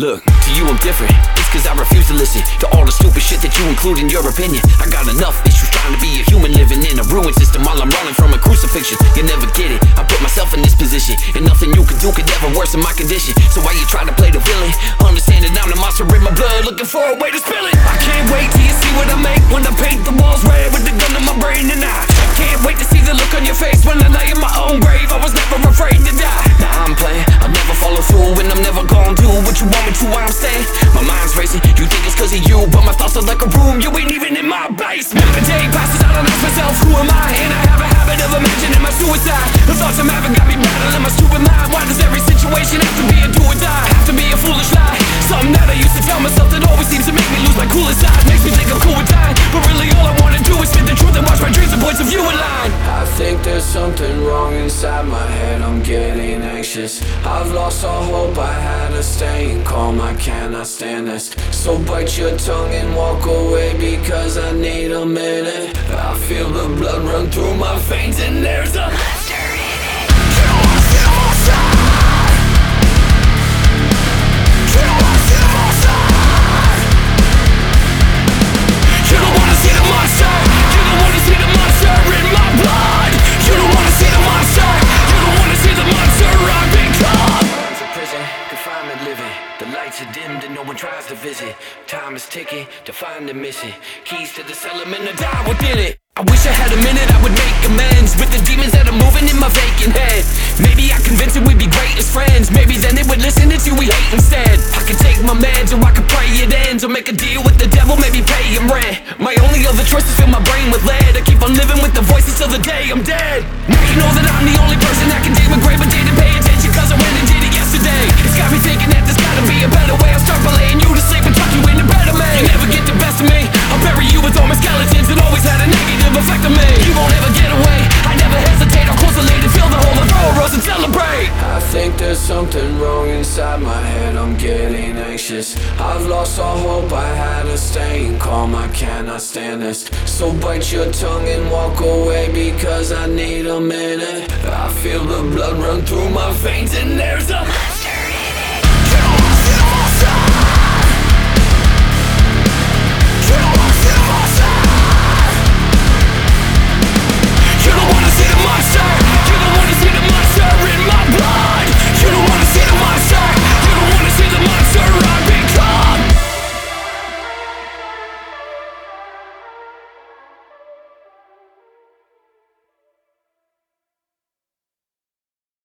Look, to you I'm different. It's cause I refuse to listen to all the stupid shit that you include in your opinion. I got enough issues trying to be a human, living in a ruined system while I'm running from a crucifixion. You never get it, I put myself in this position, and nothing you can do could ever worsen my condition. So why you try to play the villain? Understand that I'm the monster in my blood, looking for a way to spill it. I can't wait till you see what I make when I paint the walls red with the gun in my brain. And I can't wait to see the look on your face when I lay in my own grave. I was never afraid to die. Now I'm playing, I'll never follow through, and I'm never gonna do what you want me to. I'm staying, my mind's racing. You think it's cause of you, but my thoughts are like a room. You ain't even in my basement. The day passes, I don't ask myself who am I, and I have a habit of imagining my suicide. The thoughts I'm having got me battling my stupid mind. Why does every situation have to be a do or die? Have to be a foolish lie, something that I used to tell myself that always seems to make me lose my coolest side. Makes me think I'm cool with dying, but really all I wanna do is spit the truth and watch my dreams and points of view align. I think there's something wrong inside my head, I'm getting anxious. I've lost all hope, I had to stay calm, I cannot stand this. So bite your tongue and walk away, because I need a minute. I feel the blood run through my veins and there's a monster in it. You don't wanna see the monster. You don't wanna see the monster. You don't wanna see the monster. You don't wanna see the monster in my blood. You don't wanna see the monster. You don't wanna see the monster I've become. It's a prison, confinement living. The lights are dimmed and no one tries to visit. Time is ticking to find the missing keys to the element to die within it. I wish I had a minute, I would make amends with the demons that are moving in my vacant head. Maybe I convinced it we'd be great as friends. Maybe then they would listen to we hate instead. I could take my meds or I could pray it ends, or make a deal with the devil, maybe pay him rent. My only other choice is fill my brain with lead. I keep on living with the voices till the day I'm dead. Now you know that I'm the only person that can dig my grave, but didn't pay attention cause I went and did it yesterday. It's got me thinking that there's gotta be a better way. I'll start by laying you to sleep and tuck you into bed of me. You never get the best of me, I'll bury you with all my skeletons that always had a negative effect on me. You won't ever get away, I never hesitate. I'll close the lid and fill the hole and throw a rose and celebrate. I think there's something wrong inside my head, I'm getting anxious. I've lost all hope, I had to stay calm, I cannot stand this. So bite your tongue and walk away, because I need a minute. I feel the blood run through my veins and there's a